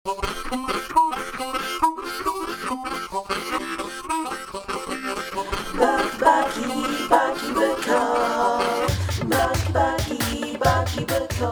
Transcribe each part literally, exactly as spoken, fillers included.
Bucky, Bucky Bacaw. Bucky, Bucky, Bucky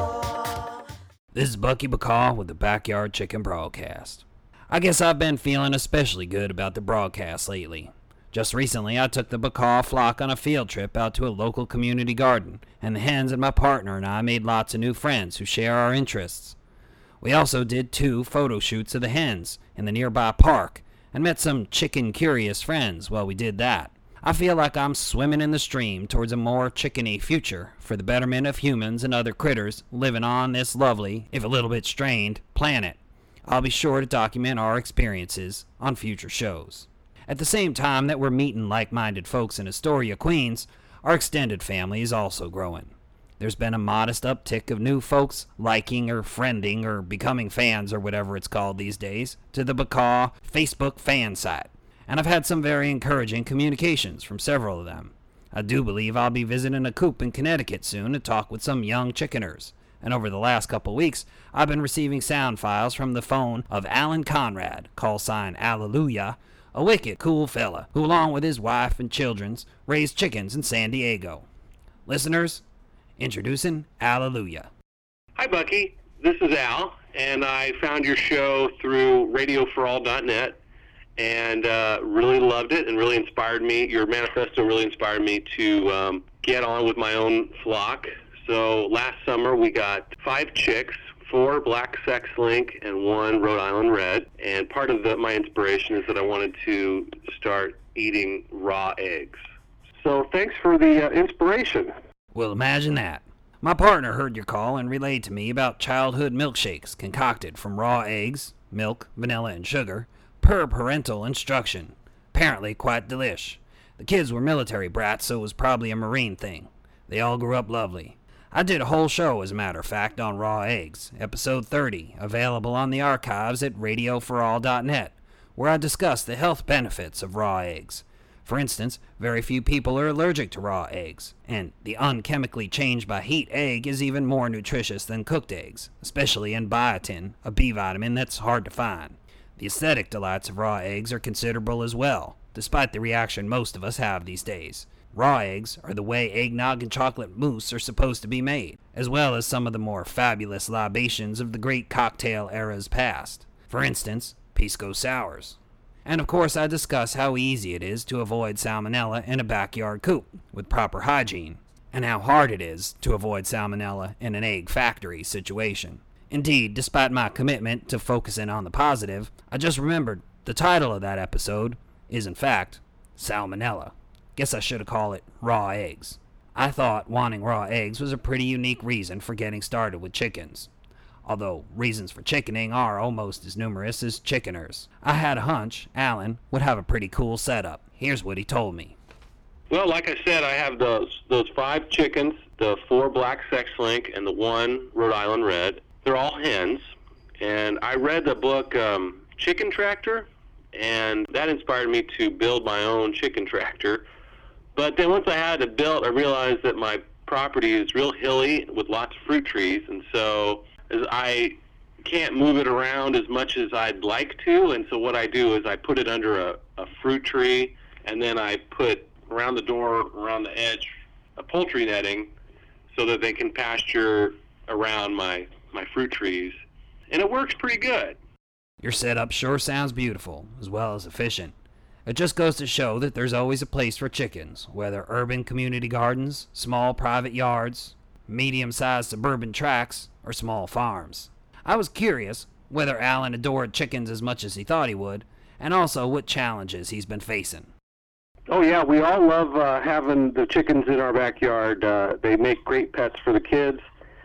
Bacaw. This is Bucky Bacaw with the Backyard Chicken Broadcast. I guess I've been feeling especially good about the broadcast lately. Just recently, I took the Bacaw flock on a field trip out to a local community garden, and the hens and my partner and I made lots of new friends who share our interests. We also did two photo shoots of the hens in the nearby park, and met some chicken-curious friends while we did that. I feel like I'm swimming in the stream towards a more chickeny future for the betterment of humans and other critters living on this lovely, if a little bit strained, planet. I'll be sure to document our experiences on future shows. At the same time that we're meeting like-minded folks in Astoria, Queens, our extended family is also growing. There's been a modest uptick of new folks liking or friending or becoming fans or whatever it's called these days to the Bacaw Facebook fan site. And I've had some very encouraging communications from several of them. I do believe I'll be visiting a coop in Connecticut soon to talk with some young chickeners. And over the last couple weeks, I've been receiving sound files from the phone of Alan Conrad, call sign Alleluia, a wicked cool fella who, along with his wife and children, raised chickens in San Diego. Listeners, introducing Alleluia. Hi, Bucky. This is Al, and I found your show through radio for all dot net. And uh, really loved it and really inspired me. Your manifesto really inspired me to um, get on with my own flock. So last summer we got five chicks, four black sex link and one Rhode Island red. And part of the, my inspiration is that I wanted to start eating raw eggs. So thanks for the uh, inspiration. Well, imagine that. My partner heard your call and relayed to me about childhood milkshakes concocted from raw eggs, milk, vanilla, and sugar, per parental instruction. Apparently quite delish. The kids were military brats, so it was probably a Marine thing. They all grew up lovely. I did a whole show, as a matter of fact, on raw eggs, episode thirty, available on the archives at radio for all dot net, where I discussed the health benefits of raw eggs. For instance, very few people are allergic to raw eggs, and the unchemically changed by heat egg is even more nutritious than cooked eggs, especially in biotin, a B vitamin that's hard to find. The aesthetic delights of raw eggs are considerable as well, despite the reaction most of us have these days. Raw eggs are the way eggnog and chocolate mousse are supposed to be made, as well as some of the more fabulous libations of the great cocktail eras past. For instance, pisco sours. And of course I discuss how easy it is to avoid salmonella in a backyard coop with proper hygiene, and how hard it is to avoid salmonella in an egg factory situation. Indeed, despite my commitment to focusing on the positive, I just remembered the title of that episode is in fact Salmonella. Guess I should have called it Raw Eggs. I thought wanting raw eggs was a pretty unique reason for getting started with chickens. Although reasons for chickening are almost as numerous as chickeners. I had a hunch Alan would have a pretty cool setup. Here's what he told me. Well, like I said, I have those those five chickens, the four black sex link and the one Rhode Island red. They're all hens, and I read the book um, Chicken Tractor, and that inspired me to build my own chicken tractor. But then once I had it built, I realized that my property is real hilly with lots of fruit trees, and so as I can't move it around as much as I'd like to, and so what I do is I put it under a, a fruit tree, and then I put around the door, around the edge, a poultry netting so that they can pasture around my my fruit trees, and it works pretty good. Your setup sure sounds beautiful, as well as efficient. It just goes to show that there's always a place for chickens, whether urban community gardens, small private yards, medium-sized suburban tracts, or small farms. I was curious whether Alan adored chickens as much as he thought he would, and also what challenges he's been facing. Oh yeah, we all love uh, having the chickens in our backyard. Uh, they make great pets for the kids,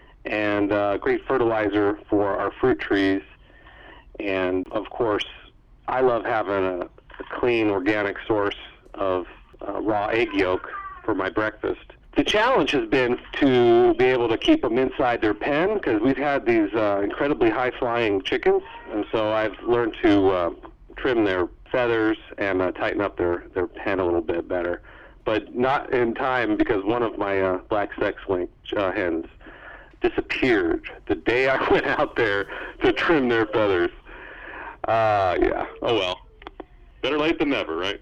and uh, great fertilizer for our fruit trees. And of course, I love having a, a clean, organic source of uh, raw egg yolk for my breakfast. The challenge has been to be able to keep them inside their pen, because we've had these uh, incredibly high-flying chickens, and so I've learned to uh, trim their feathers and uh, tighten up their, their pen a little bit better. But not in time, because one of my uh, black sex-link uh, hens disappeared the day I went out there to trim their feathers. Uh, yeah. Oh, well. Better late than never, right?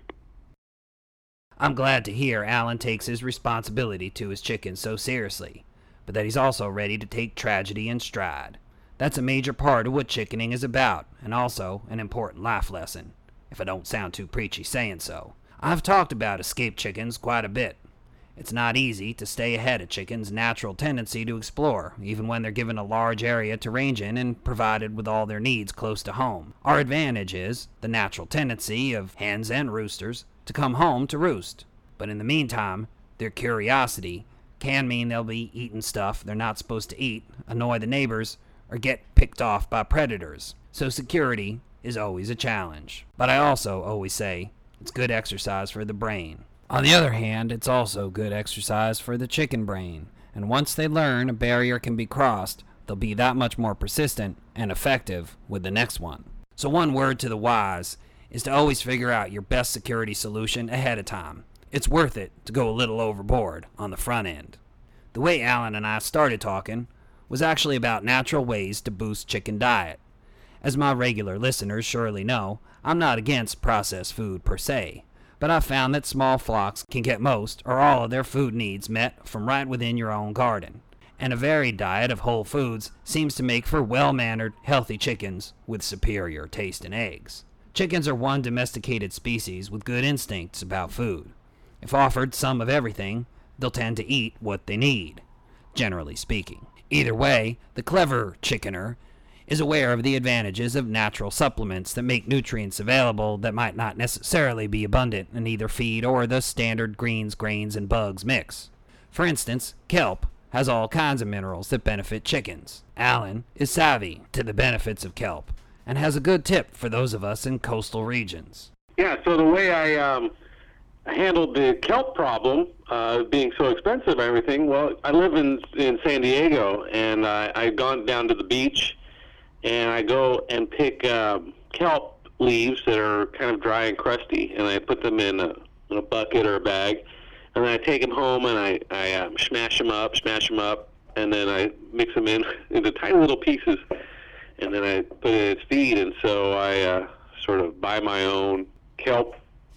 I'm glad to hear Alan takes his responsibility to his chickens so seriously, but that he's also ready to take tragedy in stride. That's a major part of what chickening is about, and also an important life lesson, if I don't sound too preachy saying so. I've talked about escaped chickens quite a bit. It's not easy to stay ahead of chickens' natural tendency to explore, even when they're given a large area to range in and provided with all their needs close to home. Our advantage is the natural tendency of hens and roosters to come home to roost. But in the meantime, their curiosity can mean they'll be eating stuff they're not supposed to eat, annoy the neighbors, or get picked off by predators. So security is always a challenge. But I also always say it's good exercise for the brain. On the other hand, it's also good exercise for the chicken brain, and once they learn a barrier can be crossed, they'll be that much more persistent and effective with the next one. So one word to the wise is to always figure out your best security solution ahead of time. It's worth it to go a little overboard on the front end. The way Alan and I started talking was actually about natural ways to boost chicken diet. As my regular listeners surely know, I'm not against processed food per se, but I've found that small flocks can get most or all of their food needs met from right within your own garden. And a varied diet of whole foods seems to make for well-mannered, healthy chickens with superior taste in eggs. Chickens are one domesticated species with good instincts about food. If offered some of everything, they'll tend to eat what they need, generally speaking. Either way, the clever chickener is aware of the advantages of natural supplements that make nutrients available that might not necessarily be abundant in either feed or the standard greens, grains, and bugs mix. For instance, kelp has all kinds of minerals that benefit chickens. Alan is savvy to the benefits of kelp and has a good tip for those of us in coastal regions. Yeah, so the way I um, handled the kelp problem, uh, being so expensive and everything, well, I live in in San Diego, and uh, I've gone down to the beach, and I go and pick um, kelp leaves that are kind of dry and crusty, and I put them in a, in a bucket or a bag, and then I take them home and I, I um, smash them up, smash them up, and then I mix them in into tiny little pieces, and then I put it in its feed, and so I uh, sort of buy my own kelp,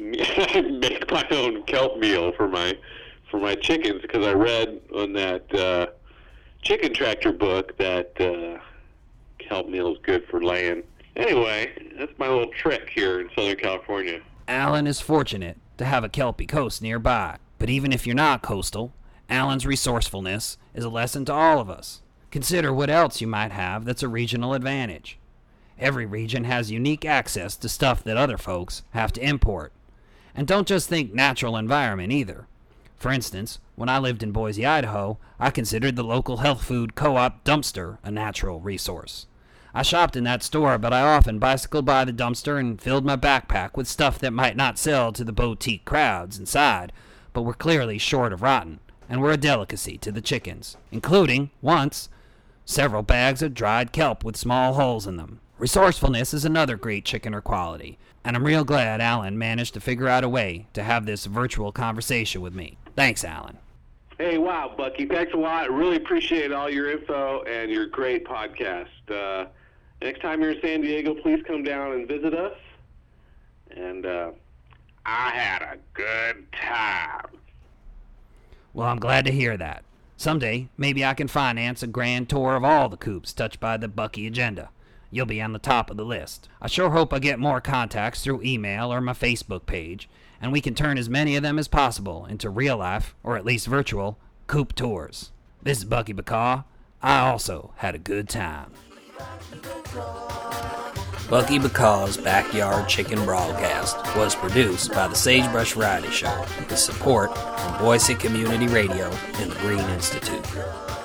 I make my own kelp meal for my for my chickens, because I read on that uh, Chicken Tractor book that uh, kelp meal is good for laying. Anyway, that's my little trick here in Southern California. Alan is fortunate to have a kelpie coast nearby, but even if you're not coastal, Alan's resourcefulness is a lesson to all of us. Consider what else you might have that's a regional advantage. Every region has unique access to stuff that other folks have to import. And don't just think natural environment either. For instance, when I lived in Boise, Idaho, I considered the local health food co-op dumpster a natural resource. I shopped in that store, but I often bicycled by the dumpster and filled my backpack with stuff that might not sell to the boutique crowds inside, but were clearly short of rotten, and were a delicacy to the chickens, including, once, several bags of dried kelp with small holes in them. Resourcefulness is another great chickener quality, and I'm real glad Alan managed to figure out a way to have this virtual conversation with me. Thanks, Alan. Hey, wow, Bucky, thanks a lot. I really appreciate all your info and your great podcast. Uh, next time you're in San Diego, please come down and visit us. And uh, I had a good time. Well, I'm glad to hear that. Someday, maybe I can finance a grand tour of all the coops touched by the Bucky agenda. You'll be on the top of the list. I sure hope I get more contacts through email or my Facebook page, and we can turn as many of them as possible into real-life, or at least virtual, coop tours. This is Bucky Bacaw. I also had a good time. Bucky Bacaw's Backyard Chicken Broadcast was produced by the Sagebrush Variety Show with support from Boise Community Radio and the Green Institute.